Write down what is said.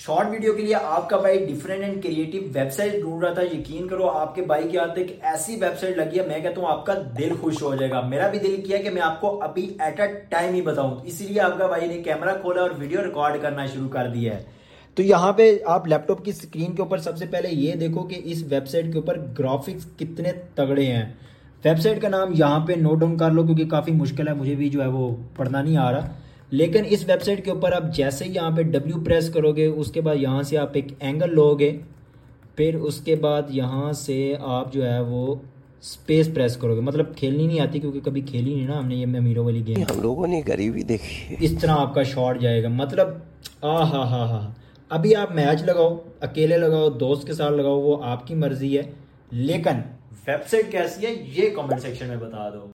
Short video के लिए आपका भाई डिफरेंट एंड क्रिएटिव वेबसाइट ढूंढ रहा था। यकीन करो आपके भाई के हाथ एक ऐसी वेबसाइट लगी है, मैं कहता हूँ आपका दिल खुश हो जाएगा। मेरा भी दिल किया कि मैं आपको अभी एट अ टाइम ही बताऊं, इसीलिए आपका भाई ने कैमरा खोला और वीडियो रिकॉर्ड करना शुरू कर दिया है। तो यहाँ पे आप लैपटॉप की स्क्रीन के ऊपर सबसे पहले ये देखो कि इस वेबसाइट के ऊपर ग्राफिक्स कितने तगड़े हैं। वेबसाइट का नाम यहाँ पे नोट डाउन कर लो क्योंकि काफ़ी मुश्किल है, मुझे भी जो है वो पढ़ना नहीं आ रहा। लेकिन इस वेबसाइट के ऊपर आप जैसे ही यहाँ पे W प्रेस करोगे, उसके बाद यहाँ से आप एक एंगल लोगे, फिर उसके बाद यहाँ से आप जो है वो स्पेस प्रेस करोगे। मतलब खेलनी नहीं आती क्योंकि कभी खेली नहीं ना हमने ये अमीरों वाली गेम, हम लोगों ने गरीबी देखी। इस तरह आपका शॉट जाएगा। मतलब हा। अभी आप मैच लगाओ, अकेले लगाओ, दोस्त के साथ लगाओ, वो आपकी मर्जी है। लेकिन वेबसाइट कैसी है ये कमेंट सेक्शन में बता दो।